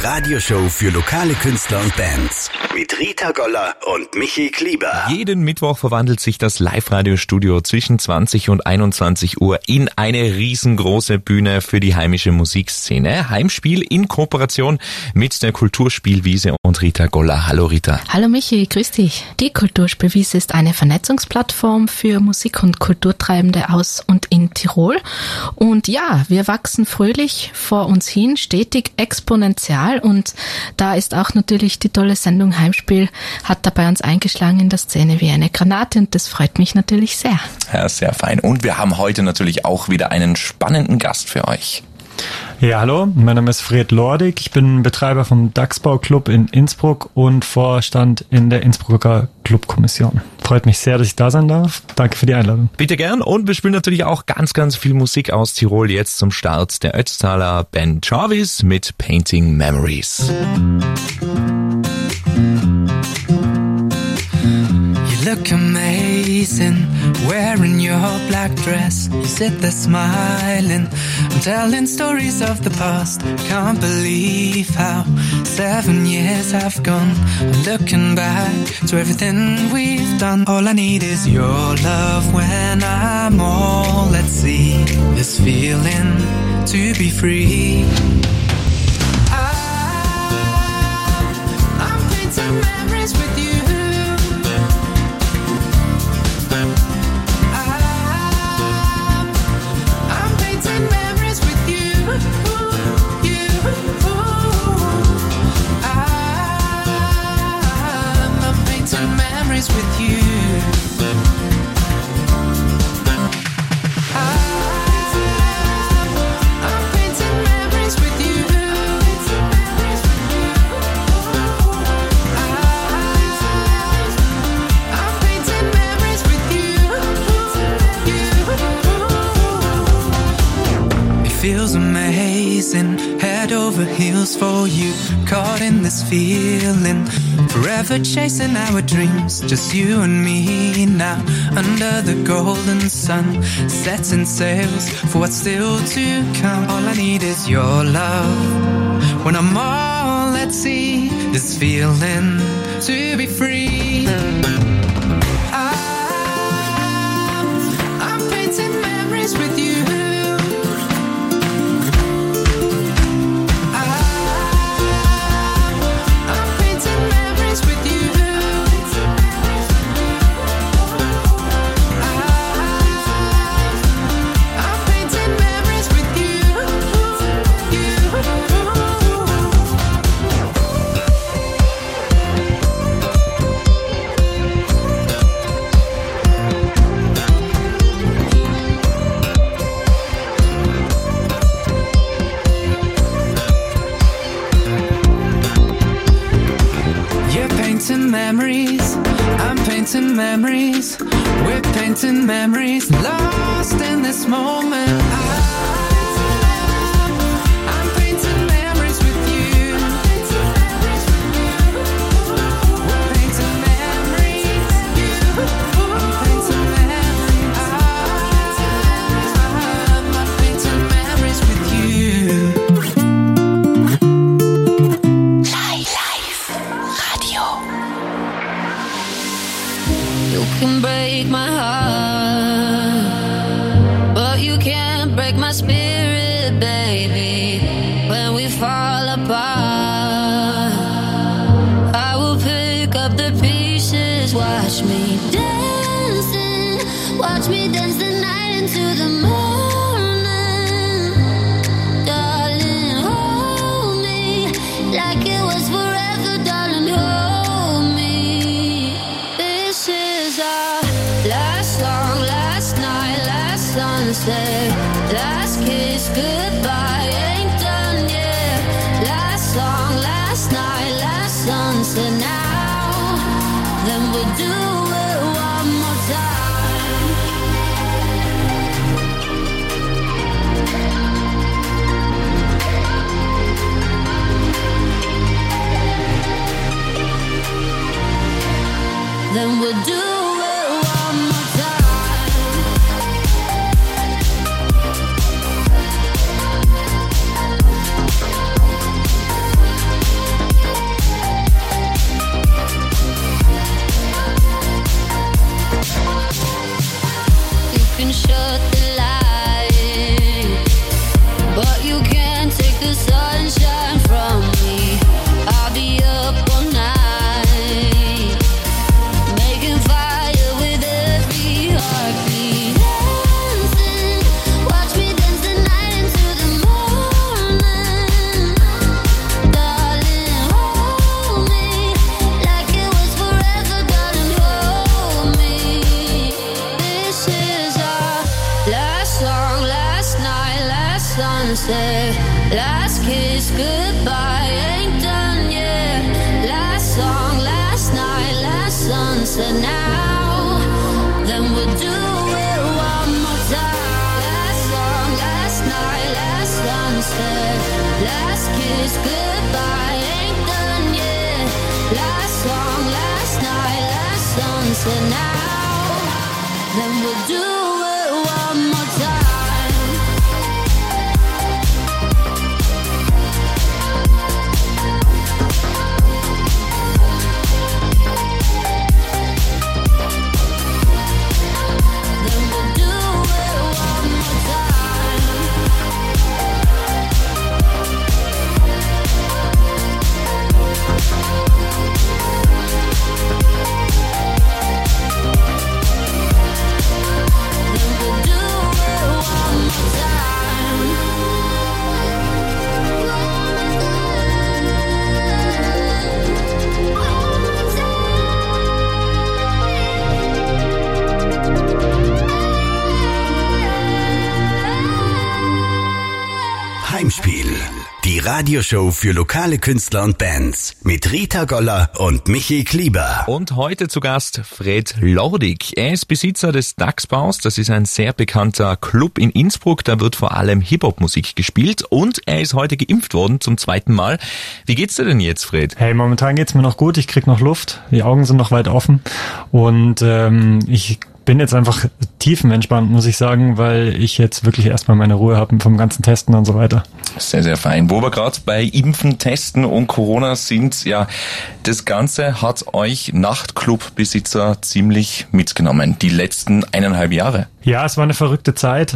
Radioshow für lokale Künstler und Bands. Mit Rita Goller und Michi Klieber. Jeden Mittwoch verwandelt sich das Live-Radio-Studio zwischen 20 und 21 Uhr in eine riesengroße Bühne für die heimische Musikszene. Heimspiel in Kooperation mit der Kulturspielwiese und Rita Goller. Hallo Rita. Hallo Michi, grüß dich. Die Kulturspielwiese ist eine Vernetzungsplattform für Musik- und Kulturtreibende aus und in Tirol. Und ja, wir wachsen fröhlich vor uns hin, stetig exponentiell, und da ist auch natürlich die tolle Sendung Heimspiel, hat da bei uns eingeschlagen in der Szene wie eine Granate, und das freut mich natürlich sehr. Ja, sehr fein. Und wir haben heute natürlich auch wieder einen spannenden Gast für euch. Ja, hallo, mein Name ist Fred Lordig, ich bin Betreiber vom Dachsbau-Club in Innsbruck und Vorstand in der Innsbrucker Clubkommission. Freut mich sehr, dass ich da sein darf. Danke für die Einladung. Bitte gern, und wir spielen natürlich auch ganz, ganz viel Musik aus Tirol jetzt zum Start. Der Ötztaler Ben Jarvis mit Painting Memories. Look amazing, wearing your black dress. You sit there smiling, I'm telling stories of the past. Can't believe how 7 years have gone. I'm looking back to everything we've done. All I need is your love when I'm all at sea. This feeling to be free. I'm painting memories with you. With you, I'm painting memories with you. I'm painting memories with you. It feels amazing, head over heels for you. Caught in this feeling, forever chasing our dreams, just you and me now. Under the golden sun, setting sails for what's still to come. All I need is your love when I'm all at sea. This feeling to be free. I'm painting memories with you. Memories, I'm painting memories. We're painting memories, lost in this moment. I'm painting memories with you. We're painting memories. I'm painting memories. I'm painting memories with you. You can break my heart, but you can't break my spirit, baby. When we fall apart, I will pick up the pieces. Watch me dancing, watch me dance the night into the morning. Darling, hold me like it was forever, darling, hold me. This is our last song, last night, last sunset, last kiss, goodbye, ain't done yet. Last song, last night, last sunset, now, then we'll do it one more time. Then we'll do it one more time. sunset. Last kiss goodbye, ain't done yet. Last song, last night, last sunset now. Then we'll do it one more time. Last song, last night, last sunset. Last kiss goodbye, ain't done yet. Last song, last night, last sunset now. Then we'll do it one more time. Heimspiel, die Radioshow für lokale Künstler und Bands mit Rita Goller und Michi Klieber. Und heute zu Gast Fred Lordig. Er ist Besitzer des Dachsbaus. Das ist ein sehr bekannter Club in Innsbruck. Da wird vor allem Hip-Hop-Musik gespielt. Und er ist heute geimpft worden zum 2. Mal. Wie geht's dir denn jetzt, Fred? Hey, momentan geht's mir noch gut. Ich krieg noch Luft. Die Augen sind noch weit offen. Und ich bin jetzt einfach tiefenentspannt, muss ich sagen, weil ich jetzt wirklich erstmal meine Ruhe habe vom ganzen Testen und so weiter. Sehr, sehr fein. Wo wir gerade bei Impfen, Testen und Corona sind, ja, das Ganze hat euch Nachtclubbesitzer ziemlich mitgenommen, die letzten 1,5 Jahre. Ja, es war eine verrückte Zeit.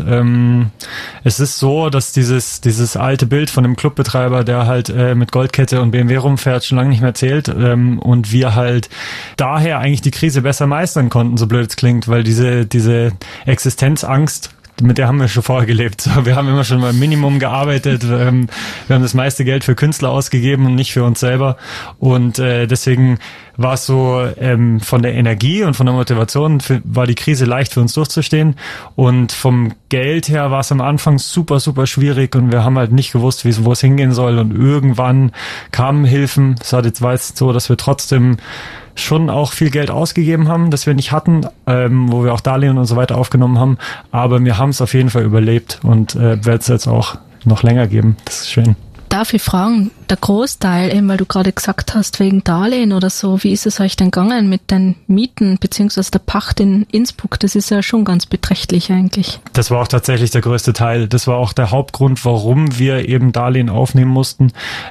Es ist so, dass dieses alte Bild von dem Clubbetreiber, der halt mit Goldkette und BMW rumfährt, schon lange nicht mehr zählt, und wir halt daher eigentlich die Krise besser meistern konnten, so blöd es klingt, weil diese Existenzangst, mit der haben wir schon vorher gelebt. So, wir haben immer schon mal Minimum gearbeitet. Wir haben das meiste Geld für Künstler ausgegeben und nicht für uns selber. Und deswegen war es so, von der Energie und von der Motivation war die Krise leicht für uns durchzustehen. Und vom Geld her war es am Anfang super, super schwierig und wir haben halt nicht gewusst, wo es hingehen soll. Und irgendwann kamen Hilfen. Es war jetzt so, dass wir trotzdem schon auch viel Geld ausgegeben haben, das wir nicht hatten, wo wir auch Darlehen und so weiter aufgenommen haben. Aber wir haben es auf jeden Fall überlebt und wird es jetzt auch noch länger geben. Das ist schön. Darf ich fragen, der Großteil, eben weil du gerade gesagt hast, wegen Darlehen oder so, wie ist es euch denn gegangen mit den Mieten beziehungsweise der Pacht in Innsbruck? Das ist ja schon ganz beträchtlich eigentlich. Das war auch tatsächlich der größte Teil. Das war auch der Hauptgrund, warum wir eben Darlehen aufnehmen mussten,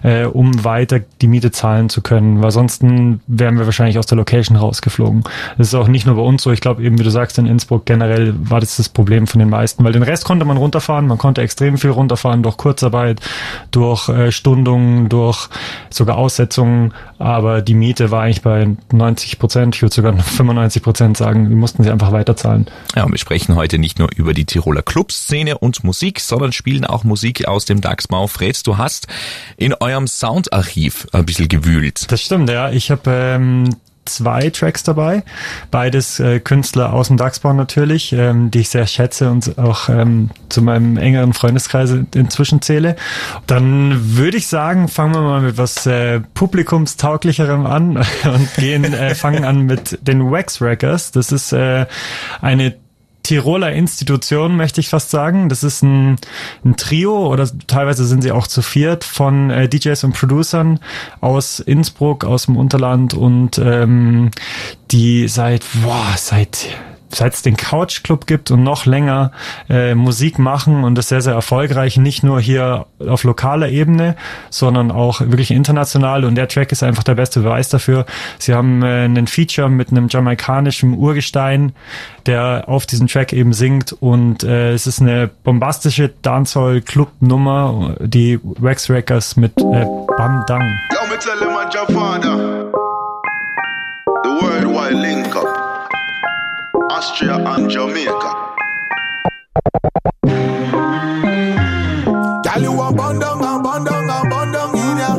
um weiter die Miete zahlen zu können, weil sonst wären wir wahrscheinlich aus der Location rausgeflogen. Das ist auch nicht nur bei uns so. Ich glaube eben, wie du sagst, in Innsbruck generell war das Problem von den meisten, weil den Rest konnte man runterfahren. Man konnte extrem viel runterfahren durch Kurzarbeit, durch Stundungen, durch sogar Aussetzungen, aber die Miete war eigentlich bei 90%, ich würde sogar 95% sagen, wir mussten sie einfach weiterzahlen. Ja, und wir sprechen heute nicht nur über die Tiroler Clubszene und Musik, sondern spielen auch Musik aus dem Dachsbau. Fred, du hast in eurem Soundarchiv ein bisschen gewühlt. Das stimmt, ja. Ich habe 2 Tracks dabei, beides Künstler aus dem Dachsbau natürlich, die ich sehr schätze und auch zu meinem engeren Freundeskreis inzwischen zähle. Dann würde ich sagen, fangen wir mal mit was publikumstauglicherem an und fangen an mit den Wax Wreckers. Das ist eine Tiroler Institution, möchte ich fast sagen. Das ist ein Trio oder teilweise sind sie auch zu 4 von DJs und Producern aus Innsbruck, aus dem Unterland und die seit es den Couch Club gibt und noch länger Musik machen und das sehr, sehr erfolgreich, nicht nur hier auf lokaler Ebene, sondern auch wirklich international und der Track ist einfach der beste Beweis dafür. Sie haben einen Feature mit einem jamaikanischen Urgestein, der auf diesem Track eben singt und es ist eine bombastische Dancehall-Club-Nummer, die Wax Wreckers mit Bam Dang. Yo, me tell him your father, the worldwide link up. Austria and Jamaica. Girl, you a bundle in ya.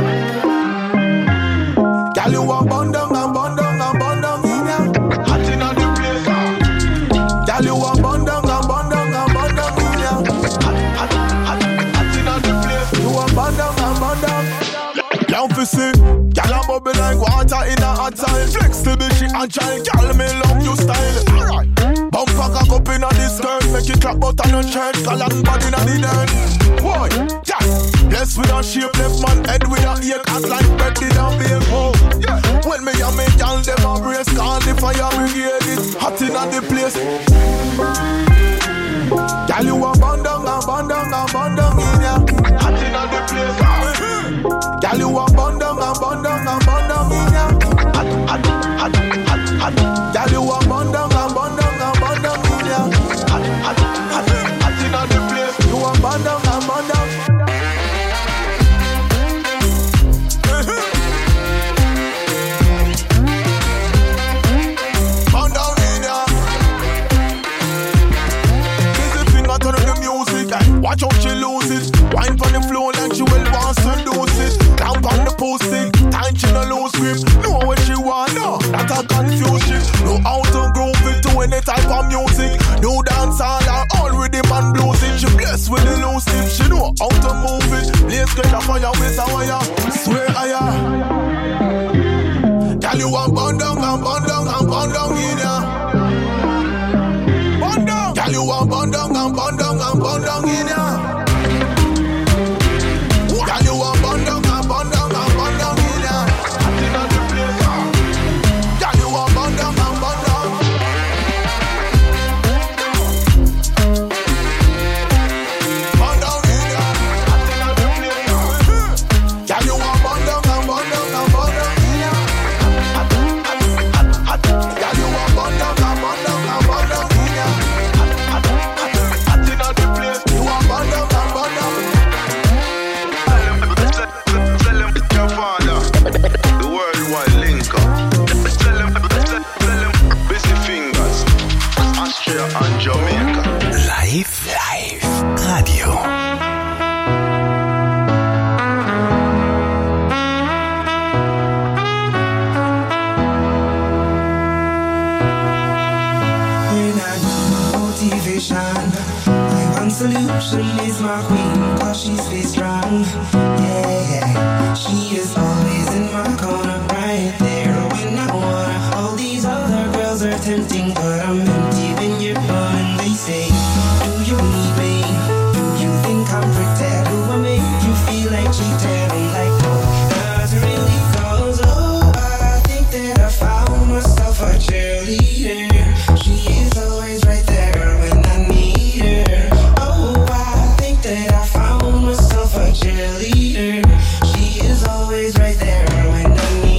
Girl, you a bundle in ya. Hot inna the place. Girl, you a bundle in ya. Hot fi see. Gyal a bubble like water in a hot tile. Flexibility and child, gyal me love your style. Alright. Bumper cock up inna the skirt, make it clap but on your shirt, call and body inna the dirt. Boy, yeah. Blessed with a shape, left man head with a ear, act like bread in a bake. Oh, yeah. When me and me gyal dem a brace, call the fire brigade, it's hot inna the place. Gyal you a bandang in ya, hot inna the place. Gyal you a bandang in ya, hot. Gyal you a bandang in ya, hot inna the place. You a bandang. Bandang in ya. Busy finger turn on the music, watch how she lose it. Wine on the floor like she will want to lose it. Down on the post-it, time she no lose grip. Know what she want, no, that a confusion. Know how to groove it to any type of music. Do dance all rhythm and blues it. She blessed with the loose tip, she know how to move it. Blaze get a fire with a wire, swear higher. Tell you one bandang in ya. Bandang. Tell you one bandang in ya. Tell you one bandang in ya. Tell you one bandang. Bandang in ya. Tell you one bandang in ya. Tell you one bandang in ya. Inna the place, you want bandang. Tell him your father, the worldwide link up. Tell him busy fingers, Austria and Jamaica. Live Radio. When I need motivation, my one solution is my queen, cause she's very strong. Yeah, she is always in my corner, right there when I wanna. All these other girls are tempting, but I'm empty when you're gone. And they say, do you need me? Do you think I'm pretty? Do I make you feel like cheating? I'm like, no, not really, cause oh, I think that I found myself a cheerleader. She is always right there when I need her. Oh, I think that I found myself a cheerleader. She is always right there when I need her.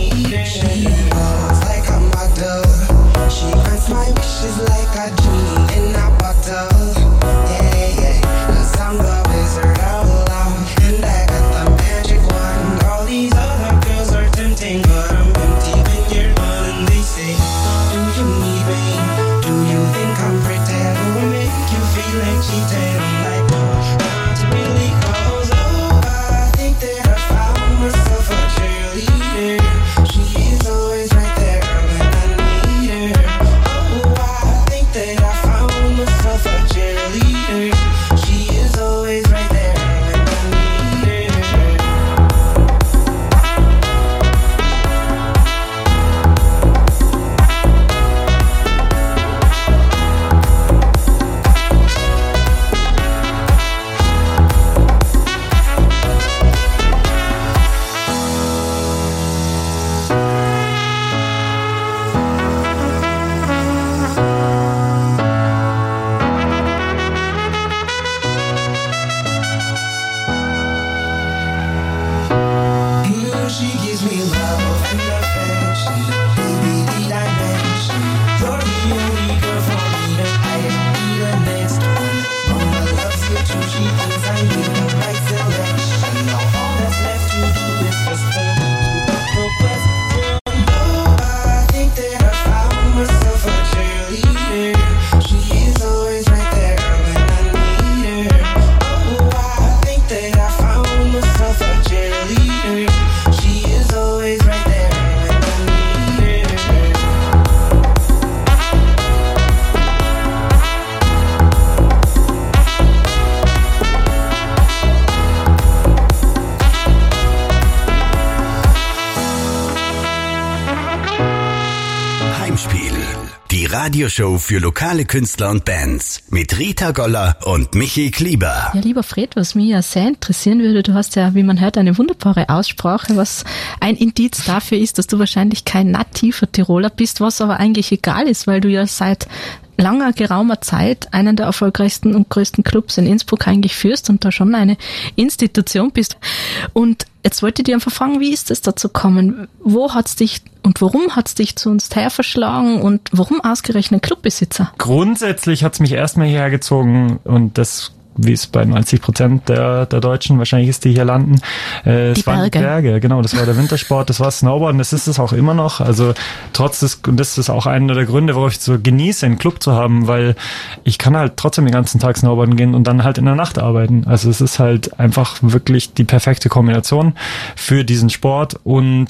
Radioshow für lokale Künstler und Bands mit Rita Goller und Michi Klieber. Ja, lieber Fred, was mich ja sehr interessieren würde, du hast ja, wie man hört, eine wunderbare Aussprache, was ein Indiz dafür ist, dass du wahrscheinlich kein nativer Tiroler bist, was aber eigentlich egal ist, weil du ja seit geraumer Zeit einen der erfolgreichsten und größten Clubs in Innsbruck eigentlich führst und da schon eine Institution bist. Und jetzt wollte ich dich einfach fragen, wie ist es dazu gekommen? Wo hat's dich und warum hat's dich zu uns her verschlagen und warum ausgerechnet Clubbesitzer? Grundsätzlich hat's mich erstmal hierher gezogen und das, wie es bei 90% der Deutschen wahrscheinlich ist, die hier landen. Es waren die Berge, genau, das war der Wintersport, das war Snowboarden, das ist es auch immer noch. Also und das ist auch einer der Gründe, warum ich so genieße, einen Club zu haben, weil ich kann halt trotzdem den ganzen Tag Snowboarden gehen und dann halt in der Nacht arbeiten. Also es ist halt einfach wirklich die perfekte Kombination für diesen Sport und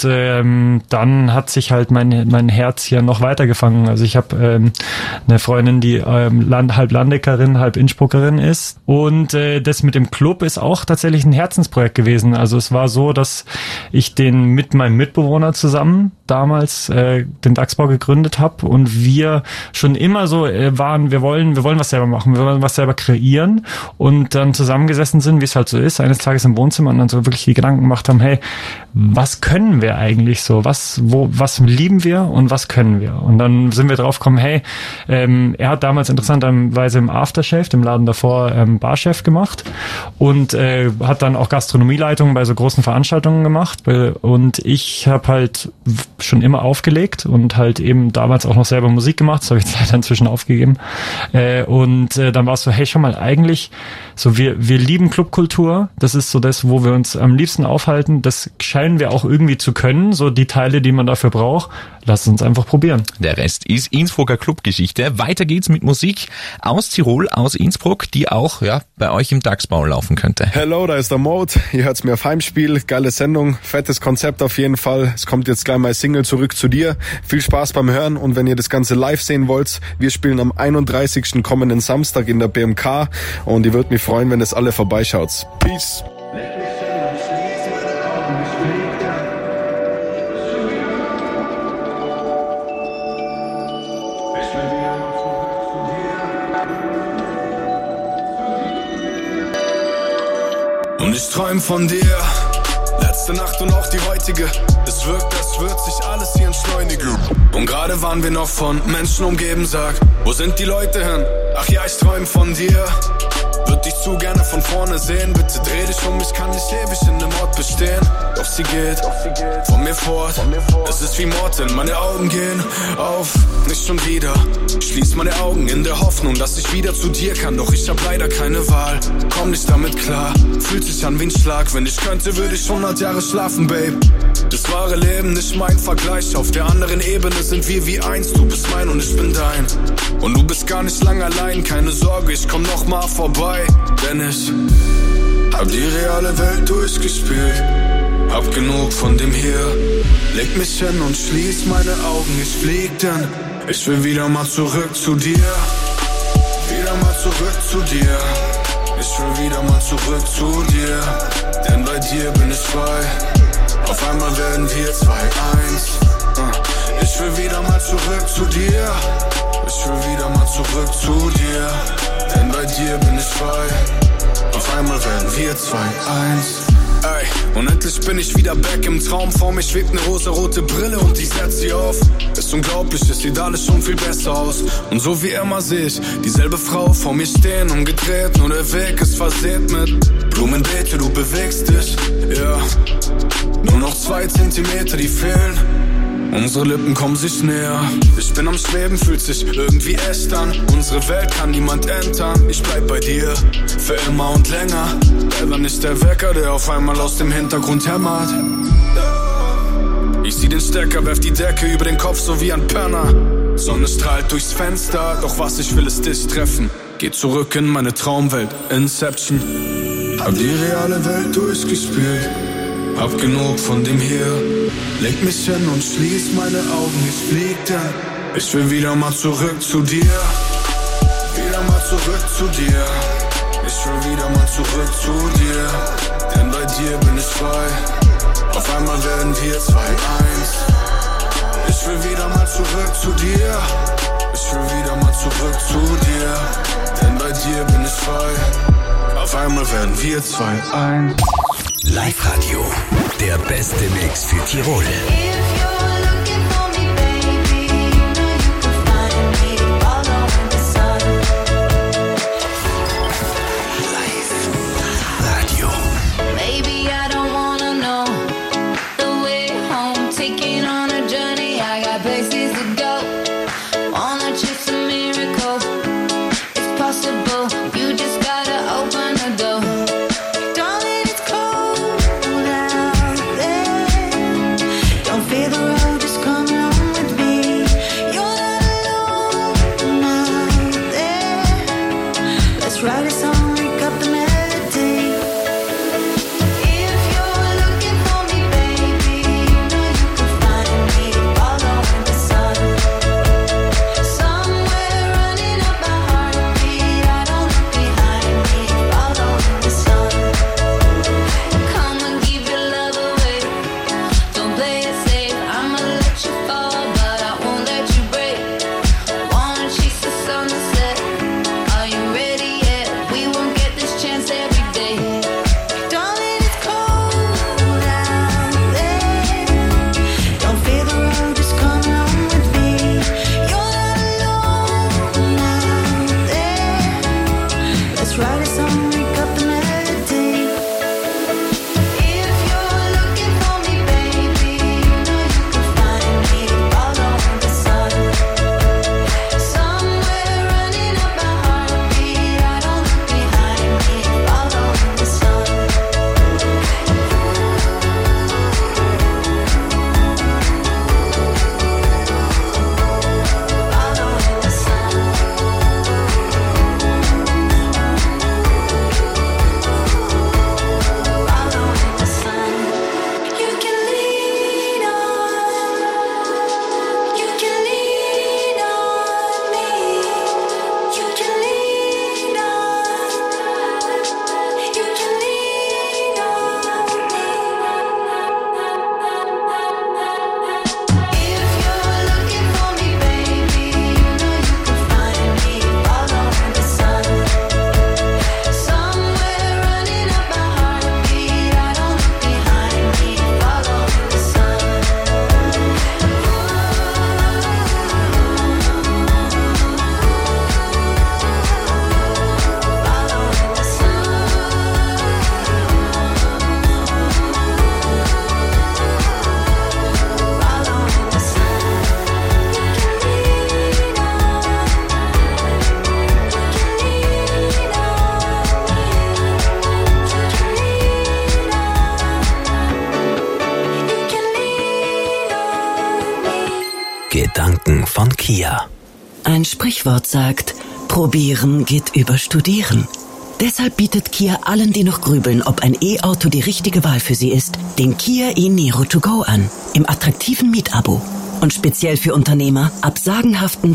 dann hat sich halt mein Herz hier noch weiter gefangen. Also ich habe eine Freundin, die halb Landeckerin, halb Innsbruckerin ist. Und das mit dem Club ist auch tatsächlich ein Herzensprojekt gewesen. Also es war so, dass ich den mit meinem Mitbewohner zusammen damals den Dachsbau gegründet habe und wir schon immer so waren, wir wollen was selber machen, wir wollen was selber kreieren und dann zusammengesessen sind, wie es halt so ist, eines Tages im Wohnzimmer und dann so wirklich die Gedanken gemacht haben, hey, was können wir eigentlich so? Was lieben wir und was können wir? Und dann sind wir drauf gekommen, hey, er hat damals interessanterweise im Aftershave, dem Laden davor, Barchef gemacht und hat dann auch Gastronomieleitung bei so großen Veranstaltungen gemacht und ich habe halt schon immer aufgelegt und halt eben damals auch noch selber Musik gemacht, das habe ich jetzt leider inzwischen aufgegeben und dann war es so, hey, schau mal, eigentlich so, wir lieben Clubkultur, das ist so das, wo wir uns am liebsten aufhalten, das scheinen wir auch irgendwie zu können, so die Teile, die man dafür braucht, lasst uns einfach probieren. Der Rest ist Innsbrucker Clubgeschichte. Weiter geht's mit Musik aus Tirol, aus Innsbruck, die auch bei euch im Dachsbau laufen könnte. Hello, da ist der Mode. Ihr hört's mir auf Heimspiel. Geile Sendung, fettes Konzept auf jeden Fall. Es kommt jetzt gleich mal Single Zurück zu dir. Viel Spaß beim Hören und wenn ihr das Ganze live sehen wollt, wir spielen am 31. kommenden Samstag in der BMK und ihr würdet mich freuen, wenn es alle vorbeischaut. Peace. Und ich träum von dir, letzte Nacht und auch die heutige. Es wirkt, als wird sich alles hier entschleunigen. Und gerade waren wir noch von Menschen umgeben, sag, wo sind die Leute hin? Ach ja, ich träum von dir. Würd dich zu gerne von vorne sehen. Bitte dreh dich um, ich kann nicht ewig in dem Ort bestehen. Doch sie geht von mir fort. Es ist wie Mord, denn meine Augen gehen auf. Nicht schon wieder. Ich schließ meine Augen in der Hoffnung, dass ich wieder zu dir kann. Doch ich hab leider keine Wahl. Komm nicht damit klar. Fühlt sich an wie ein Schlag. Wenn ich könnte, würde ich 100 Jahre schlafen, Babe. Das wahre Leben nicht mein Vergleich. Auf der anderen Ebene sind wir wie eins. Du bist mein und ich bin dein. Und du bist gar nicht lang allein. Keine Sorge, ich komm noch mal vorbei. Denn ich hab die reale Welt durchgespielt. Hab genug von dem hier. Leg mich hin und schließ meine Augen. Ich flieg denn ich will wieder mal zurück zu dir. Wieder mal zurück zu dir. Ich will wieder mal zurück zu dir. Denn bei dir bin ich frei. Auf einmal werden wir 2-1. Ich will wieder mal zurück zu dir. Ich will wieder mal zurück zu dir. Denn bei dir bin ich frei. Auf einmal werden wir 2-1. Ey, und endlich bin ich wieder back im Traum. Vor mir schwebt eine rosarote Brille und ich setz sie auf. Ist unglaublich, es sieht alles schon viel besser aus. Und so wie immer seh ich dieselbe Frau vor mir stehen, umgedreht. Nur der Weg ist versehen mit Blumenbeete, du bewegst dich, ja. Nur noch 2 Zentimeter, die fehlen. Unsere Lippen kommen sich näher. Ich bin am Schweben, fühlt sich irgendwie echt an. Unsere Welt kann niemand entern. Ich bleib bei dir, für immer und länger. Leider nicht der Wecker, der auf einmal aus dem Hintergrund hämmert. Ich sieh den Stecker, werf die Decke über den Kopf, so wie ein Penner. Sonne strahlt durchs Fenster, doch was ich will, ist dich treffen. Geh zurück in meine Traumwelt, Inception. Hab die reale Welt durchgespielt. Hab genug von dem hier. Leg mich hin und schließ meine Augen, ich flieg denn ich will wieder mal zurück zu dir. Wieder mal zurück zu dir. Ich will wieder mal zurück zu dir. Denn bei dir bin ich frei. Auf einmal werden wir 2-1. Ich will wieder mal zurück zu dir. Ich will wieder mal zurück zu dir, denn bei dir bin ich frei. Auf einmal werden wir zwei eins. Live-Radio, der beste Mix für Tirol. Gedanken von Kia. Ein Sprichwort sagt, probieren geht über studieren. Deshalb bietet Kia allen, die noch grübeln, ob ein E-Auto die richtige Wahl für sie ist, den Kia e-Niro to go an, im attraktiven Mietabo. Und speziell für Unternehmer ab sagenhaften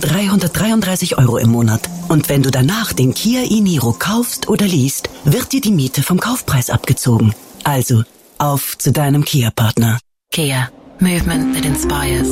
333 € im Monat. Und wenn du danach den Kia e-Niro kaufst oder liest, wird dir die Miete vom Kaufpreis abgezogen. Also, auf zu deinem Kia-Partner. Kia. Movement that inspires.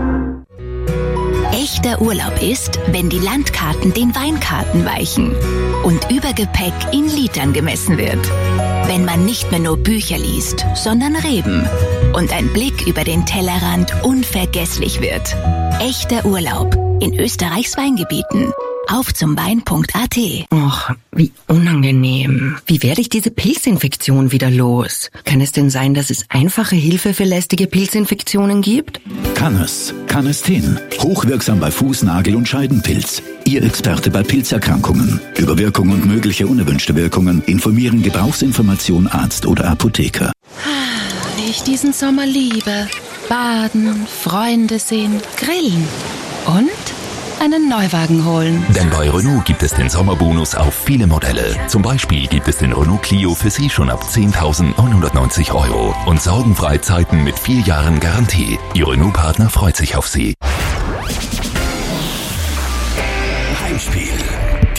Echter Urlaub ist, wenn die Landkarten den Weinkarten weichen und Übergepäck in Litern gemessen wird. Wenn man nicht mehr nur Bücher liest, sondern Reben und ein Blick über den Tellerrand unvergesslich wird. Echter Urlaub in Österreichs Weingebieten. Auf zum Wein.at. Och, wie unangenehm. Wie werde ich diese Pilzinfektion wieder los? Kann es denn sein, dass es einfache Hilfe für lästige Pilzinfektionen gibt? Kann es. Canesten. Hochwirksam bei Fuß-, Nagel- und Scheidenpilz. Ihr Experte bei Pilzerkrankungen. Über Wirkung und mögliche unerwünschte Wirkungen informieren Gebrauchsinformation Arzt oder Apotheker. Wie ich diesen Sommer liebe. Baden, Freunde sehen, grillen und einen Neuwagen holen. Denn bei Renault gibt es den Sommerbonus auf viele Modelle. Zum Beispiel gibt es den Renault Clio für Sie schon ab 10.990 € und Sorgenfreizeiten mit 4 Jahren Garantie. Ihr Renault-Partner freut sich auf Sie. Heimspiel.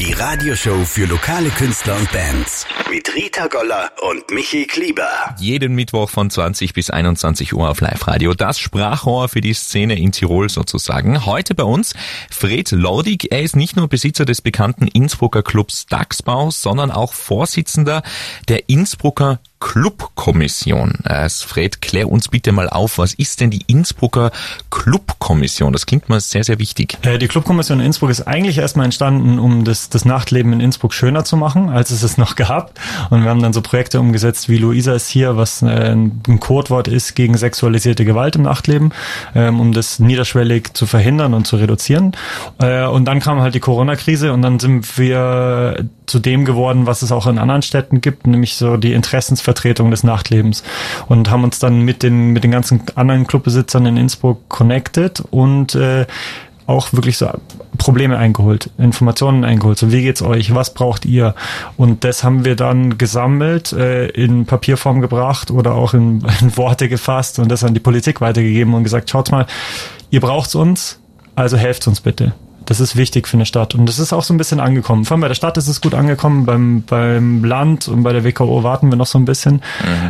Die Radioshow für lokale Künstler und Bands. Mit Rita Goller und Michi Klieber. Jeden Mittwoch von 20 bis 21 Uhr auf Live-Radio. Das Sprachrohr für die Szene in Tirol sozusagen. Heute bei uns Fred Lordig. Er ist nicht nur Besitzer des bekannten Innsbrucker Clubs Dachsbau, sondern auch Vorsitzender der Innsbrucker Clubkommission. Fred, klär uns bitte mal auf, was ist denn die Innsbrucker Clubkommission? Das klingt mal sehr, sehr wichtig. Die Clubkommission in Innsbruck ist eigentlich erstmal entstanden, um das Nachtleben in Innsbruck schöner zu machen, als es noch gab. Und wir haben dann so Projekte umgesetzt wie Luisa ist hier, was ein Codewort ist gegen sexualisierte Gewalt im Nachtleben, um das niederschwellig zu verhindern und zu reduzieren. Und dann kam halt die Corona-Krise und dann sind wir zu dem geworden, was es auch in anderen Städten gibt, nämlich so die Interessensvertretung des Nachtlebens, und haben uns dann mit den ganzen anderen Clubbesitzern in Innsbruck connected und auch wirklich so Probleme eingeholt, Informationen eingeholt. So, wie geht's euch? Was braucht ihr? Und das haben wir dann gesammelt, in Papierform gebracht oder auch in Worte gefasst und das an die Politik weitergegeben und gesagt, schaut mal, ihr braucht's uns, also helft uns bitte. Das ist wichtig für eine Stadt. Und das ist auch so ein bisschen angekommen. Vor allem bei der Stadt ist es gut angekommen, beim Land und bei der WKO warten wir noch so ein bisschen.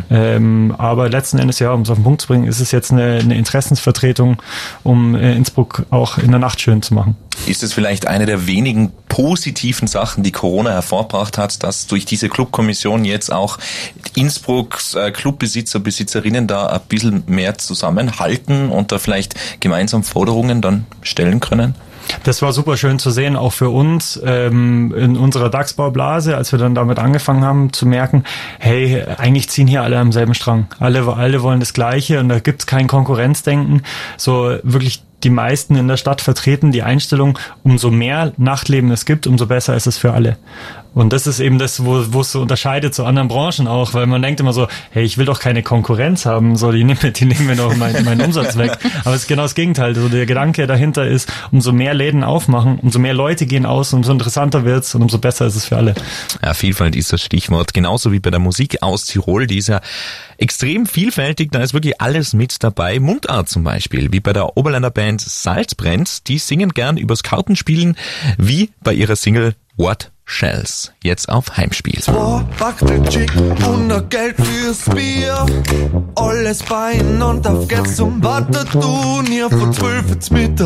Aber letzten Endes, ja, um es auf den Punkt zu bringen, ist es jetzt eine Interessensvertretung, um Innsbruck auch in der Nacht schön zu machen. Ist es vielleicht eine der wenigen positiven Sachen, die Corona hervorgebracht hat, dass durch diese Clubkommission jetzt auch Innsbrucks Clubbesitzer, Besitzerinnen da ein bisschen mehr zusammenhalten und da vielleicht gemeinsam Forderungen dann stellen können? Das war super schön zu sehen, auch für uns in unserer Dachsbaublase, als wir dann damit angefangen haben zu merken, hey, eigentlich ziehen hier alle am selben Strang. Alle wollen das Gleiche und da gibt's kein Konkurrenzdenken. So wirklich die meisten in der Stadt vertreten die Einstellung, umso mehr Nachtleben es gibt, umso besser ist es für alle. Und das ist eben das, wo es so unterscheidet zu anderen Branchen auch, weil man denkt immer so, hey, ich will doch keine Konkurrenz haben, so die nehmen mir doch meinen Umsatz weg. Aber es ist genau das Gegenteil. So der Gedanke dahinter ist, umso mehr Läden aufmachen, umso mehr Leute gehen aus, umso interessanter wird's und umso besser ist es für alle. Ja, Vielfalt ist das Stichwort. Genauso wie bei der Musik aus Tirol, die ist ja extrem vielfältig, da ist wirklich alles mit dabei. Mundart zum Beispiel, wie bei der Oberländer Band Salzbrennt, die singen gern übers Kartenspielen, wie bei ihrer Single What Shells, jetzt auf Heimspiel. Backte Chick und ein Geld fürs Bier. Alles fein und auf geht's zum Watterturnier von 12 ins Mittag.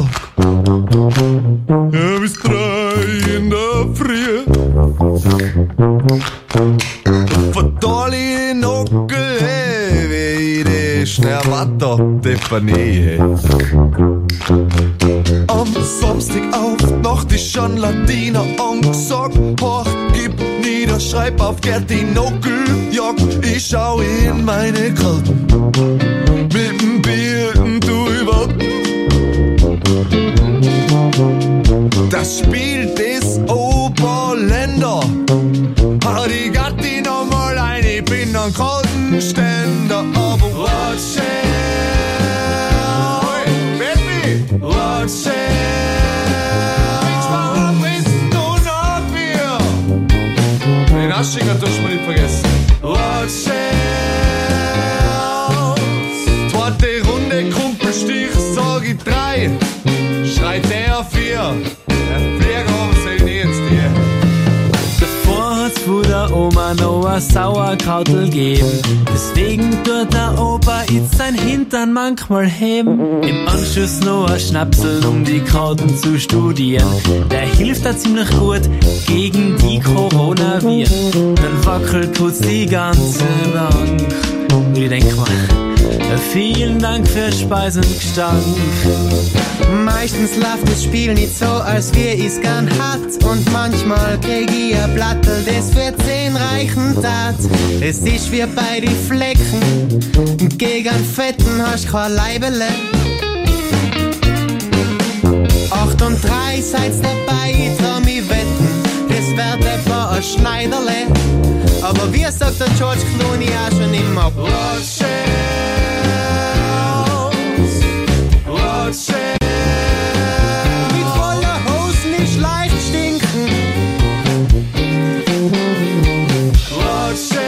Ja, bis 3 in der Früh. Verdorli in Ockel, hey, wie die Schnerwatter Depanie. Am Samstag auf die Nacht ist schon Latiner angesagt. Hoch, gib nieder, schreib auf, geht die Nockeljagd. Ich schau in meine Karten mit dem Bier drüber. Das Spiel des Oberländer. Hau die Gatti nochmal ein, ich bin ein Kartenständer. Aber watch out, baby, watch out. Aschinger darfst du nicht vergessen. Watch out. Zweite Runde, Kumpelstich, sag ich 3. Schreit der 4. Der Flieger soll nicht ins Tier. Davor hat's von der Oma noch ein Sauerkrautel geben. Deswegen tut der Opa jetzt sein Hintern manchmal heben. Im Anschluss noch ein Schnapsel, um die Karten zu studieren. Der hilft da ziemlich gut gegen die Coronaviren. Dann wackelt kurz die ganze Bank. Und ich denk mal, vielen Dank für Speisengestank. Meistens läuft das Spiel nicht so, als wie ich's gern hat. Und manchmal krieg ich ein Blattel, das für 10 reichen tat. Es ist wie bei die Flecken, gegen Fetten hast kein Leibele. 8 und 3 seid's dabei, ich trau mich wetten, das wird etwa ein Schneiderle. Aber wie sagt der George Clooney auch schon immer, watch out, watch out. Mit voller Hose nicht leicht stinken. Watch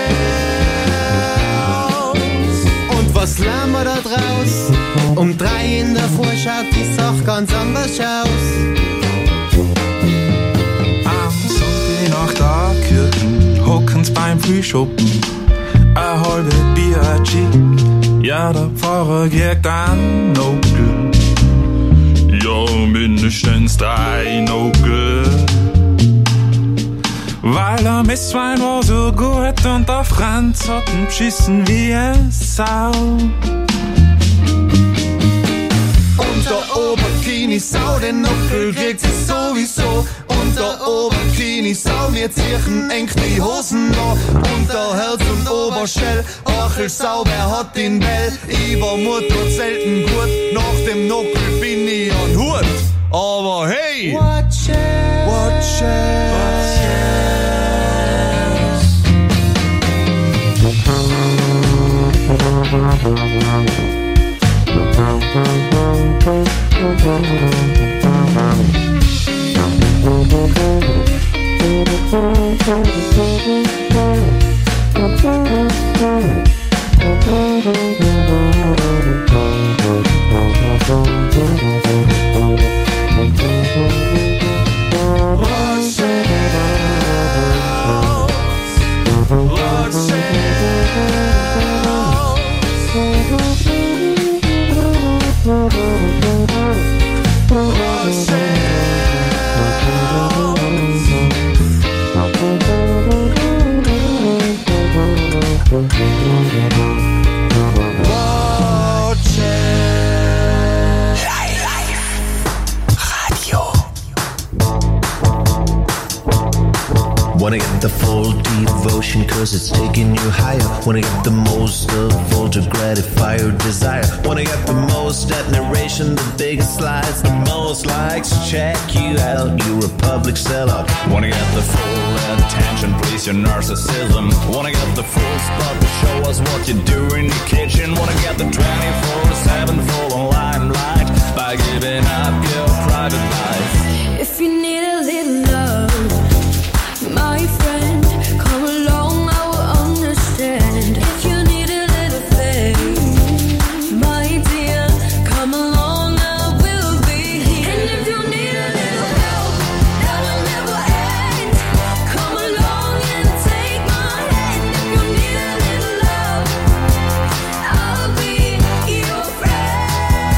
out. Und was lernen wir da draus? Um 3 in der Früh schaut die Sache ganz anders aus. Am morgens beim Frühschoppen ein halbe Bier cheek. Ja, der Pfarrer geht an Nogel. Ja, mindestens 3 Nogel. Weil der Messwein war so gut und der Franz hat ihn beschissen wie eine Sau. Und der Oberkini-Sau, den Nockel kriegt sie sowieso. Und der Oberkini-Sau, wir ziehen eng die Hosen an. Und der Hals- und Oberschell, Achel-Sau, wer hat den Bell? Ich war Mutter selten gut, nach dem Nockel bin ich an Hut. Aber hey! Watch it! Watch it! Watch it! Wanna get the full devotion cause it's taking you higher. Wanna get the most of all to gratify your desire. Wanna get the most admiration, the biggest slides, the most likes. Check you out, you're a public sellout. Wanna get the full attention, please your narcissism. Wanna get the full spot to show us what you do in the kitchen. Wanna get the 24/7 full limelight by giving up your private life. If you need a little love, my friend, come along, I will understand. If you need a little faith, my dear, come along, I will be here. And if you need a little help, that will never end. Come along and take my hand. If you need a little love, I'll be your friend.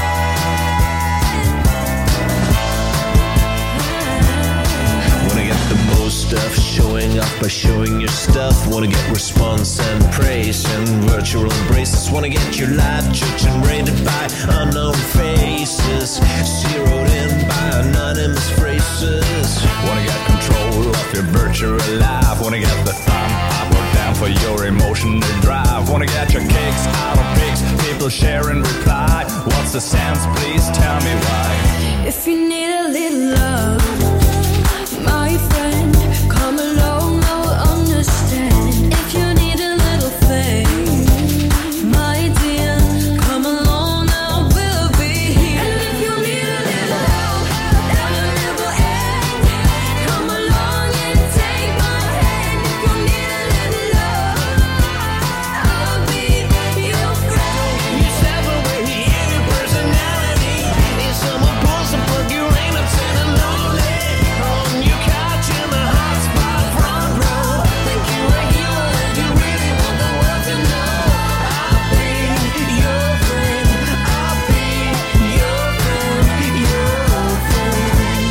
Wanna get the most of showing up by showing your stuff. Wanna get response and praise and virtual embraces. Wanna get your life judged and rated by unknown faces, zeroed in by anonymous phrases. Wanna get control of your virtual life. Wanna get the thumb up or down for your emotional drive. Wanna get your kicks out of pics, people share and reply. What's the sense, please tell me why. If you need a little love, my friend, come along, I will understand. If you need a little faith, my dear, come along, I will be here. And if you need a little help, that will never end. Come along and take my hand. If you need a little love, I'll be your friend. You step away in your personality. Need someone pulls and plug your rain up, sitting lonely on your couch in the hot spot front row. Think you are here and you really want the world to know. I'll be your friend. I'll be your friend. Your friend.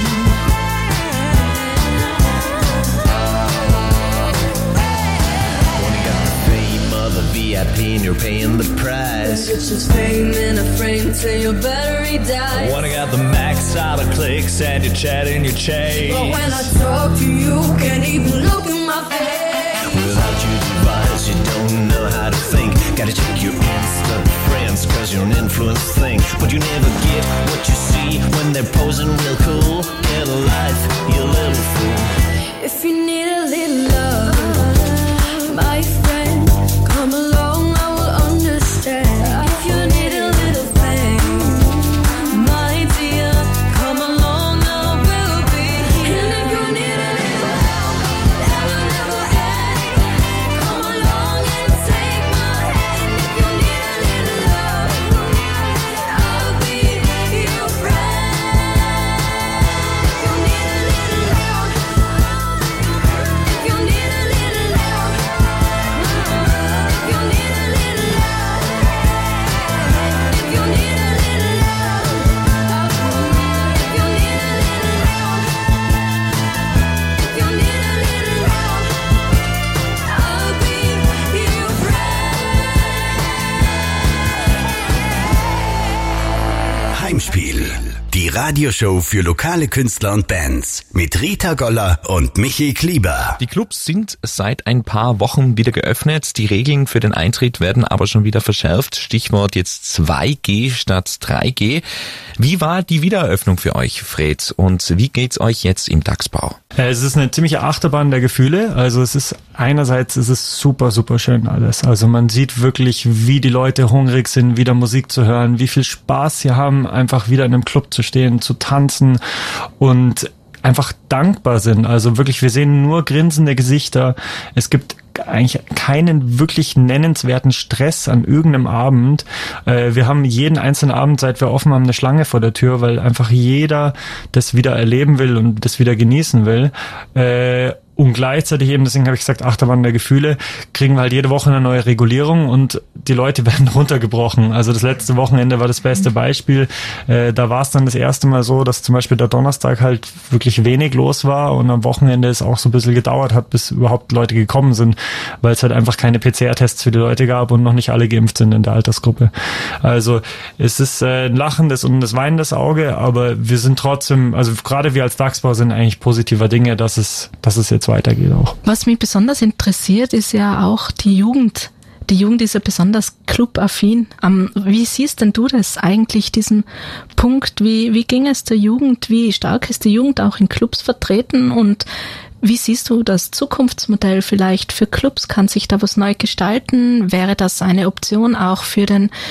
Wanna get the fame of a VIP and you're paying the price. It's just fame in a frame till your battery dies. Wanna get the max out of clicks and you chat in your chase. But when I talk to you, can't even look in my face. Without your device, you don't know how to think. Gotta check your Insta friends, cause you're an influence thing. But you never get what you see when they're posing real cool. Get a life, you little fool. If you need a little love, my friend, come along, I will understand. If you need a little faith, my dear, come along, I will be here. And if you need a little help, that will never end. Come along and take my hand. If you need a little love, I'll be your friend. Heimspiel. Die Radioshow für lokale Künstler und Bands mit Rita Goller und Michi Klieber. Die Clubs sind seit ein paar Wochen wieder geöffnet. Die Regeln für den Eintritt werden aber schon wieder verschärft. Stichwort jetzt 2G statt 3G. Wie war die Wiedereröffnung für euch, Fred? Und wie geht's euch jetzt im Dachsbau? Es ist eine ziemliche Achterbahn der Gefühle. Also einerseits ist es super, super schön alles. Also man sieht wirklich, wie die Leute hungrig sind, wieder Musik zu hören, wie viel Spaß sie haben, einfach wieder in einem Club zu stehen, zu tanzen und einfach dankbar sind. Also wirklich, wir sehen nur grinsende Gesichter. Es gibt eigentlich keinen wirklich nennenswerten Stress an irgendeinem Abend. Wir haben jeden einzelnen Abend, seit wir offen haben, eine Schlange vor der Tür, weil einfach jeder das wieder erleben will und das wieder genießen will. Und gleichzeitig eben, deswegen habe ich gesagt, Achterbahn der Gefühle, kriegen wir halt jede Woche eine neue Regulierung und die Leute werden runtergebrochen. Also das letzte Wochenende war das beste Beispiel. Da war es dann das erste Mal so, dass zum Beispiel der Donnerstag halt wirklich wenig los war und am Wochenende es auch so ein bisschen gedauert hat, bis überhaupt Leute gekommen sind, weil es halt einfach keine PCR-Tests für die Leute gab und noch nicht alle geimpft sind in der Altersgruppe. Also es ist ein lachendes und ein weinendes Auge, aber wir sind trotzdem, also gerade wir als Dachsbau sind eigentlich positiver Dinge, dass es jetzt weitergeht auch. Was mich besonders interessiert, ist ja auch die Jugend. Die Jugend ist ja besonders clubaffin. Wie siehst denn du das eigentlich, diesen Punkt? Wie ging es der Jugend? Wie stark ist die Jugend auch in Clubs vertreten? Und wie siehst du das Zukunftsmodell vielleicht für Clubs? Kann sich da was neu gestalten? Wäre das eine Option auch für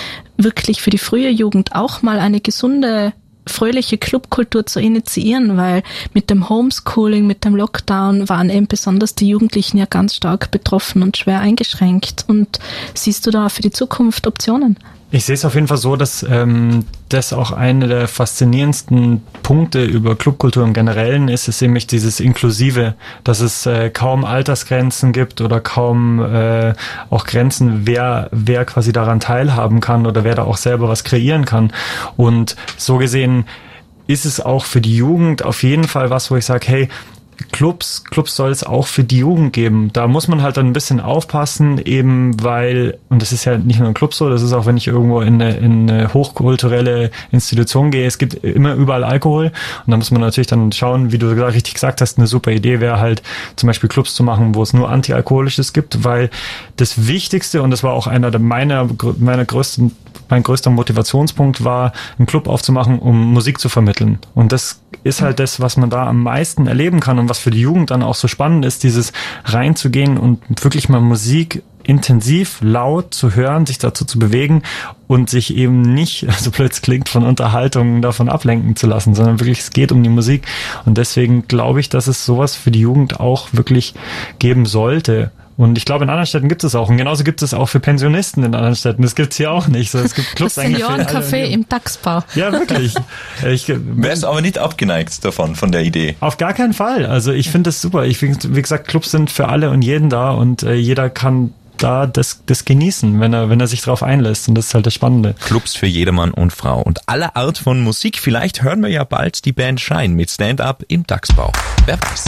die frühe Jugend auch mal eine gesunde, fröhliche Clubkultur zu initiieren, weil mit dem Homeschooling, mit dem Lockdown waren eben besonders die Jugendlichen ja ganz stark betroffen und schwer eingeschränkt. Und siehst du da für die Zukunft Optionen? Ich sehe es auf jeden Fall so, dass das auch eine der faszinierendsten Punkte über Clubkultur im Generellen ist nämlich dieses Inklusive, dass es kaum Altersgrenzen gibt oder kaum auch Grenzen, wer quasi daran teilhaben kann oder wer da auch selber was kreieren kann. Und so gesehen ist es auch für die Jugend auf jeden Fall was, wo ich sage, hey, Clubs soll es auch für die Jugend geben. Da muss man halt dann ein bisschen aufpassen, eben weil, und das ist ja nicht nur ein Club so, das ist auch, wenn ich irgendwo in eine hochkulturelle Institution gehe, es gibt immer überall Alkohol und da muss man natürlich dann schauen, wie du richtig gesagt hast, eine super Idee wäre halt zum Beispiel Clubs zu machen, wo es nur Antialkoholisches gibt, weil das Wichtigste, und das war auch einer mein größter Motivationspunkt war, einen Club aufzumachen, um Musik zu vermitteln. Und das ist halt das, was man da am meisten erleben kann und was für die Jugend dann auch so spannend ist, dieses reinzugehen und wirklich mal Musik intensiv, laut zu hören, sich dazu zu bewegen und sich eben nicht, so blöd es klingt, von Unterhaltungen davon ablenken zu lassen, sondern wirklich, es geht um die Musik. Und deswegen glaube ich, dass es sowas für die Jugend auch wirklich geben sollte. Und ich glaube, in anderen Städten gibt es auch. Und genauso gibt es auch für Pensionisten in anderen Städten. Das gibt's hier auch nicht. So, es gibt Clubs das Seniorencafé im Dachsbau. Ja, wirklich. Wärst aber nicht abgeneigt davon, von der Idee? Auf gar keinen Fall. Also ich finde das super. Ich finde, wie gesagt, Clubs sind für alle und jeden da und jeder kann da das genießen, wenn er sich drauf einlässt. Und das ist halt das Spannende. Clubs für jedermann und Frau und alle Art von Musik. Vielleicht hören wir ja bald die Band Shine mit Stand-Up im Dachsbau. Wer weiß.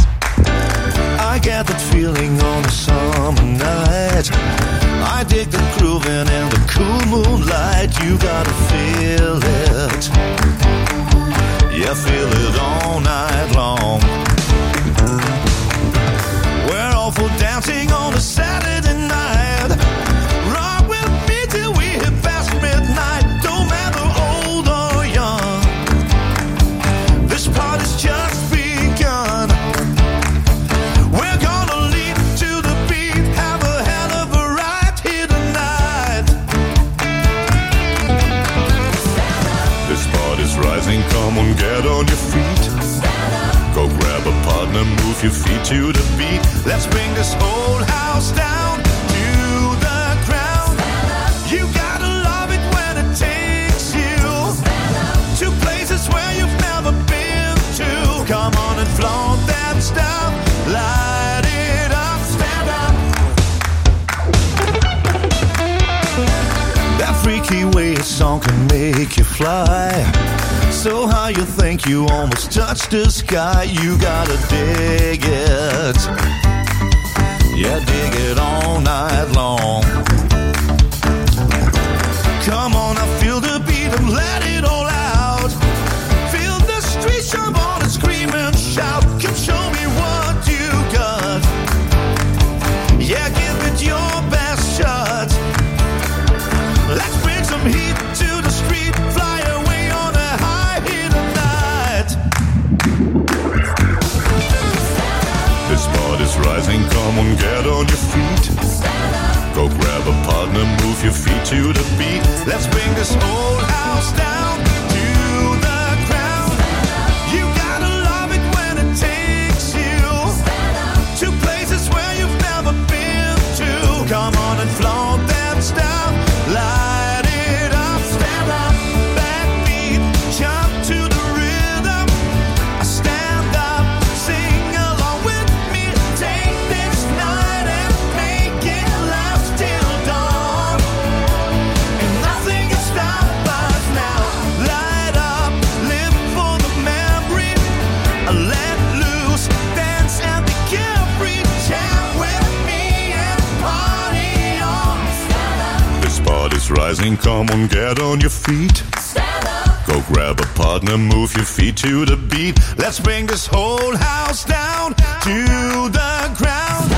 I get that feeling on a summer night. I dig the grooving in the cool moonlight. You gotta feel it. Yeah, feel it all night long. We're all for dancing on a Saturday night. Rock with me till we hit past midnight. Don't matter old or young. This party's just begun. We're gonna lead to the beat, have a hell of a ride here tonight. This party's rising, come on, get on your feet. Go grab a partner, move your feet to the beat. Let's bring this whole house down to the ground. You gotta love it when it takes you to places where you've never been to. Come on and flaunt that stuff. Light it up, stand up. That freaky way a song can make you fly. So high you think you almost touched the sky. You gotta dig it. Yeah, dig it all night long. Come on, I feel the beat and let it all out. Go grab a partner, move your feet to the beat. Let's bring this whole house down to the ground. You gotta love it when it takes you to places where you've never been to. Come on and flaunt that stuff, light it up. Stand up, backbeat, jump to the rhythm. Stand up, sing along with me. Take this night and make it last till dawn. And nothing can stop us now. Light up, live for the memory. Let loose, dance and be carefree. Jam with me and party on. This party's rising, come on, get on your feet. Go grab a partner, move your feet to the beat. Let's bring this whole house down to the ground.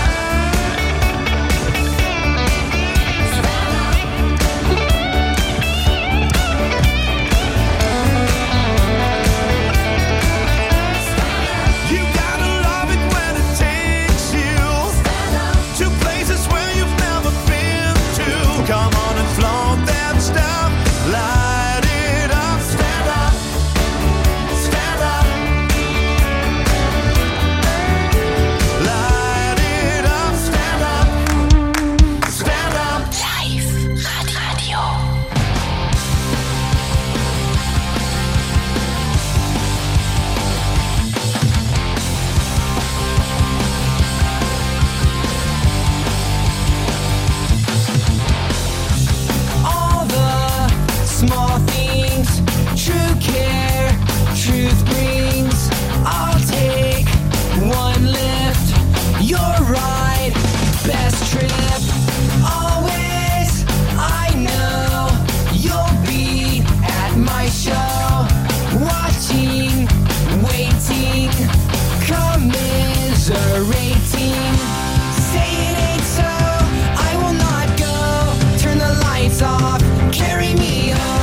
You gotta love it when it takes you to places where you've never been to. Come on and flaunt that stuff, light it up. Stand up, stand up. Light it up, stand up, stand up. Live Radio. All the small things, true care, truth brings. I'll take one lift, you're right, best trip. Always, I know you'll be at my show, watching, waiting, commiserating. Say it ain't so, I will not go. Turn the lights off, carry me home.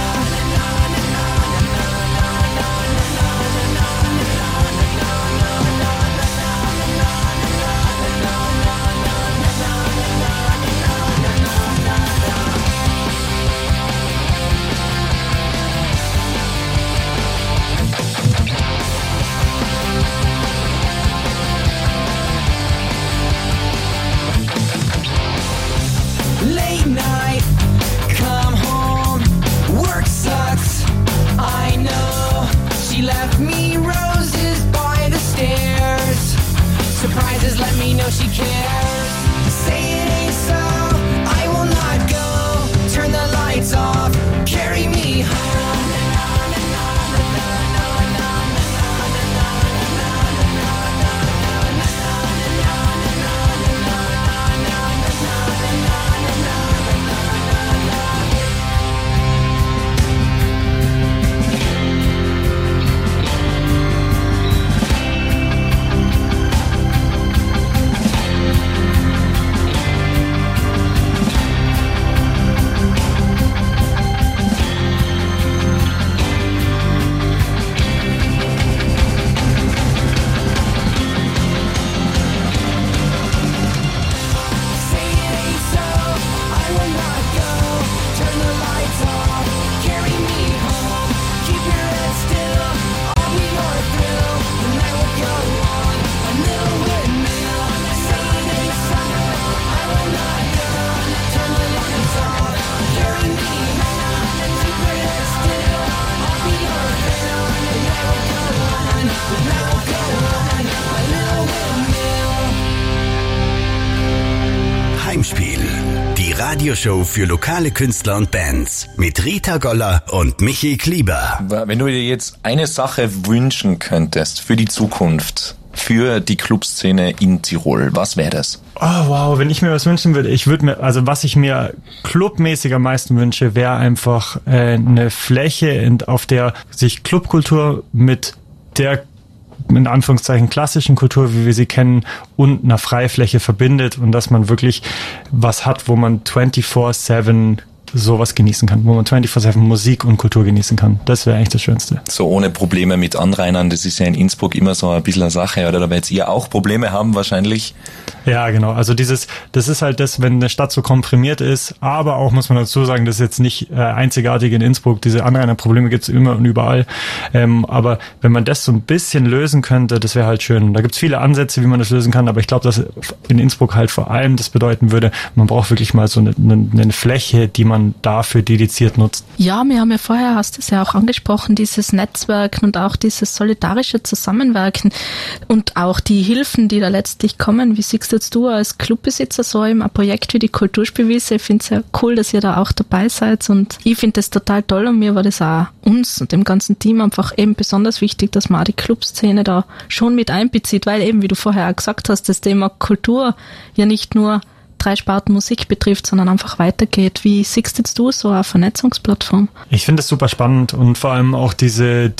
Late night, come home, work sucks, I know. She left me roses by the stairs. Surprises let me know she cares. Say it ain't so, I will not go. Turn the lights off, carry me home. Say it ain't so, I will not go. Turn the lights off, carry me home. Keep your head still, all we are through. The night will go on, a little windmill. Say it ain't so, I will not go. Turn the lights off, carry me home. Keep your head still, all we are through. The night will go on, the night will go on, a little windmill. Heimspiel, die Radioshow für lokale Künstler und Bands mit Rita Goller und Michi Klieber. Wenn du dir jetzt eine Sache wünschen könntest für die Zukunft, für die Clubszene in Tirol, was wäre das? Oh wow, wenn ich mir was wünschen würde, was ich mir clubmäßig am meisten wünsche, wäre einfach eine Fläche, auf der sich Clubkultur mit der in Anführungszeichen klassischen Kultur, wie wir sie kennen, und einer Freifläche verbindet und dass man wirklich was hat, wo man 24/7 sowas genießen kann, wo man 24/7 Musik und Kultur genießen kann. Das wäre eigentlich das Schönste. So ohne Probleme mit Anrainern, das ist ja in Innsbruck immer so ein bisschen eine Sache, oder? Da werdet ihr auch Probleme haben wahrscheinlich. Ja, genau. Also das ist halt das, wenn eine Stadt so komprimiert ist, aber auch, muss man dazu sagen, das ist jetzt nicht einzigartig in Innsbruck. Diese Anrainerprobleme gibt es immer und überall. Aber wenn man das so ein bisschen lösen könnte, das wäre halt schön. Da gibt es viele Ansätze, wie man das lösen kann, aber ich glaube, dass in Innsbruck halt vor allem das bedeuten würde, man braucht wirklich mal so eine Fläche, die man dafür dediziert nutzt. Ja, wir haben ja vorher, hast du es ja auch angesprochen, dieses Netzwerken und auch dieses solidarische Zusammenwirken und auch die Hilfen, die da letztlich kommen. Wie siehst jetzt du als Clubbesitzer so ein Projekt wie die Kulturspielwiese? Ich finde es ja cool, dass ihr da auch dabei seid und ich finde das total toll und mir war das auch uns und dem ganzen Team einfach eben besonders wichtig, dass man auch die Clubszene da schon mit einbezieht, weil eben, wie du vorher auch gesagt hast, das Thema Kultur ja nicht nur 3 Sparten Musik betrifft, sondern einfach weitergeht. Wie siehst jetzt du so eine Vernetzungsplattform? Ich finde es super spannend und vor allem auch diese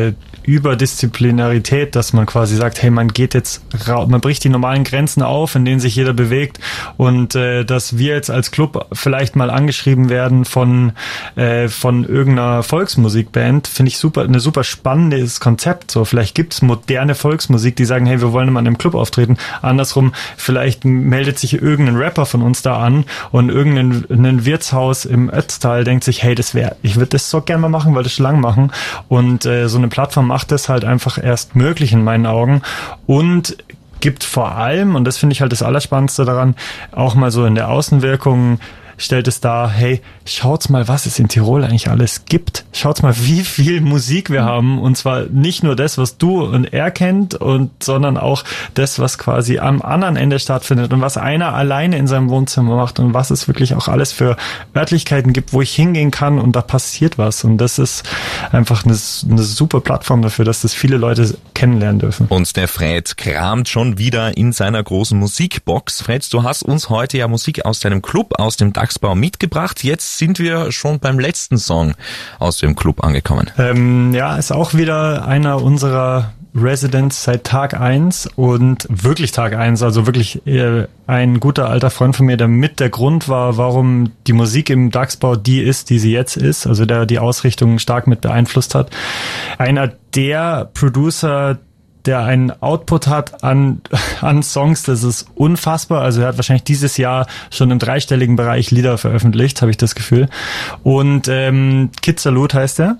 Überdisziplinarität, dass man quasi sagt, hey, man geht jetzt raus, man bricht die normalen Grenzen auf, in denen sich jeder bewegt und dass wir jetzt als Club vielleicht mal angeschrieben werden von irgendeiner Volksmusikband, finde ich ein super spannendes Konzept. So, vielleicht gibt's moderne Volksmusik, die sagen, hey, wir wollen mal in einem Club auftreten. Andersrum, vielleicht meldet sich irgendein Rapper von uns da an und irgendein Wirtshaus im Ötztal denkt sich, hey, ich würde das so gerne mal machen, weil das schon lange machen und so eine Plattform macht das halt einfach erst möglich in meinen Augen und gibt vor allem, und das finde ich halt das Allerspannendste daran, auch mal so in der Außenwirkung stellt es dar, hey, schaut's mal, was es in Tirol eigentlich alles gibt. Schaut's mal, wie viel Musik wir haben. Und zwar nicht nur das, was du und er kennt, sondern auch das, was quasi am anderen Ende stattfindet und was einer alleine in seinem Wohnzimmer macht und was es wirklich auch alles für Örtlichkeiten gibt, wo ich hingehen kann und da passiert was. Und das ist einfach eine super Plattform dafür, dass das viele Leute kennenlernen dürfen. Und der Fred kramt schon wieder in seiner großen Musikbox. Fred, du hast uns heute ja Musik aus deinem Club, aus dem Dachsbau mitgebracht. Jetzt sind wir schon beim letzten Song aus dem Club angekommen. Ja, ist auch wieder einer unserer Residents seit Tag 1 und wirklich Tag 1, also wirklich ein guter alter Freund von mir, der mit der Grund war, warum die Musik im Dachsbau die ist, die sie jetzt ist, also der die Ausrichtung stark mit beeinflusst hat. Einer der Producer, der einen Output hat an Songs, das ist unfassbar. Also er hat wahrscheinlich dieses Jahr schon im 3-stelligen Bereich Lieder veröffentlicht, habe ich das Gefühl. Und Kid Salut heißt er.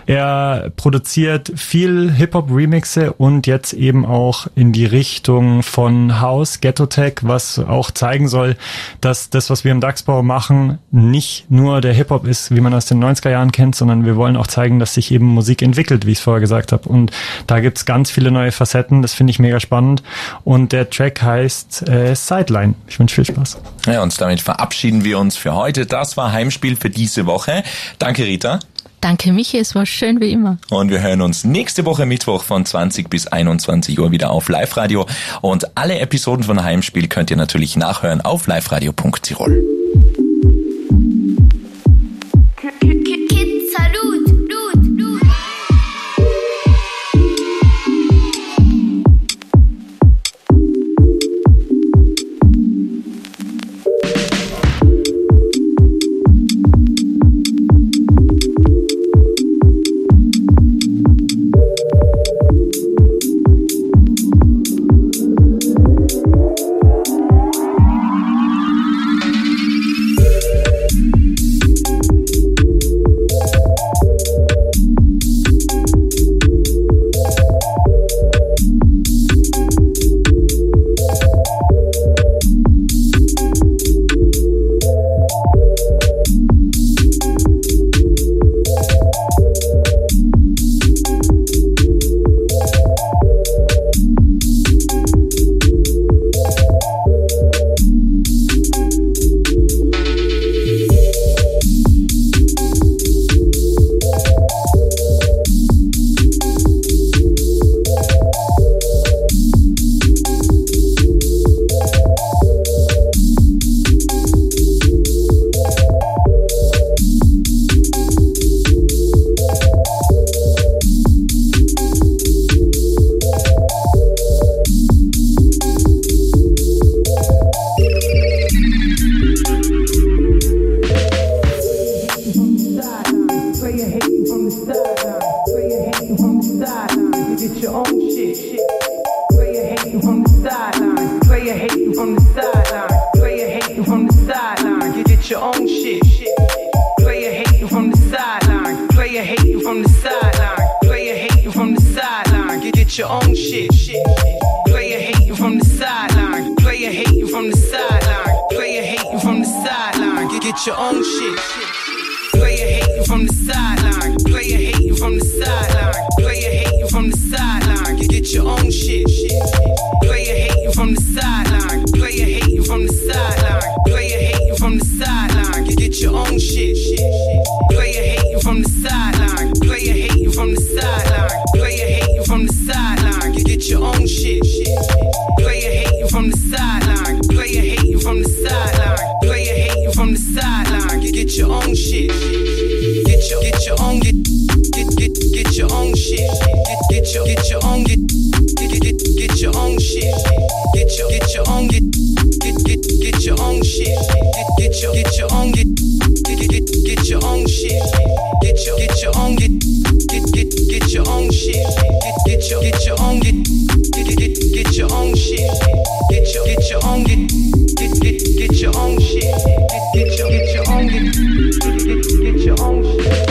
Er produziert viel Hip-Hop-Remixe und jetzt eben auch in die Richtung von House, Ghetto-Tech, was auch zeigen soll, dass das, was wir im Dachsbau machen, nicht nur der Hip-Hop ist, wie man aus den 90er Jahren kennt, sondern wir wollen auch zeigen, dass sich eben Musik entwickelt, wie ich es vorher gesagt habe. Und da gibt's ganz viele neue Facetten, das finde ich mega spannend und der Track heißt Sideline. Ich wünsche viel Spaß. Ja, und damit verabschieden wir uns für heute. Das war Heimspiel für diese Woche. Danke, Rita. Danke, Michi, es war schön wie immer. Und wir hören uns nächste Woche Mittwoch von 20 bis 21 Uhr wieder auf Live-Radio und alle Episoden von Heimspiel könnt ihr natürlich nachhören auf liveradio.tirol. your own shit. Player hating from the sideline. Player hating from the sideline. Player hating from the sideline. Get your own shit. Player hating from the sideline. Player hating from the sideline. Player hating from the sideline. Get your own shit. Player hating from the sideline. Player hating from the sideline. Player hating from the sideline. Get your own shit. Player hating from the sideline. Player hating from the sideline. Player hating from the sideline. Get your own shit. Player hating from the sideline. Player hating from the sideline. Player hating from the sideline. Get your own shit. Player hating from the sideline. Player hating from the sideline. Player hating from the sideline. Get your own shit. Get your own get your own shit. Get your own get your own shit. Get your own get your own shit. Get your own get your own shit. Get your own get your own shit. Get your own get your own shit. Get your own get your own shit. Get your own get your own shit.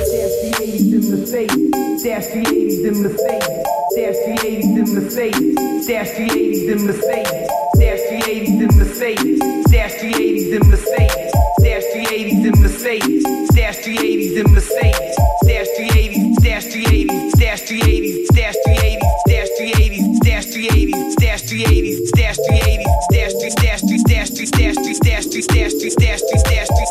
Dash the 80s in the face. Dash the 80s in the face. Dash the 80s in the face. Dash the 80s in the face. Dash the 80s in the face. Dash the 80s in the face. Dash the 80s in the face. Dash the 80s. Dash the 80s. Dash the 80s. Dash the 80s. Dash the 80s. Dash the 80s. Dash the 80s. Dash the 80s. Dash the dash the dash the dash the dash the dash the dash the dash the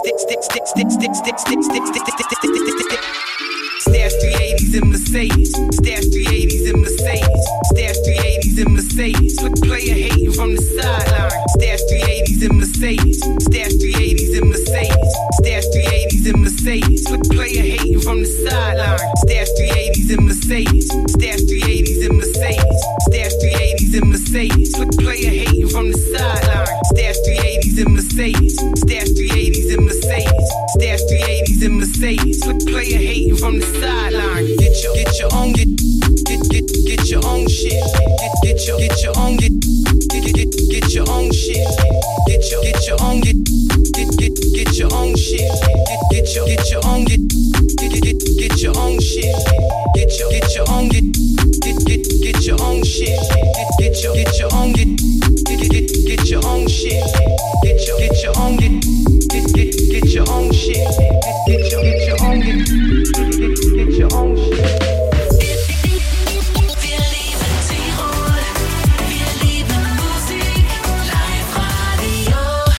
stash the 80s in Mercedes. Stash the 80s in Mercedes. Stash the 80s in Mercedes. Player hating from the sideline. Stash the 80s in Mercedes. Stash the 80s in Mercedes. Stash the 80s in Mercedes. Player hating from the sideline. Stash the 80s in Mercedes. Stash the 80s in Mercedes. Stash the 80s in Mercedes. Player hating from the sideline. Stash the 80s in Mercedes. Stash the 80s in Mercedes. Stash the 80s in Mercedes. Player hating from the sideline. Get your own get your own shit. Get your own get your own shit. Get your own get your own shit. Get your own get your own shit. Get your own get your own shit. Get your own get your own shit. Get your own get your own shit. Get your own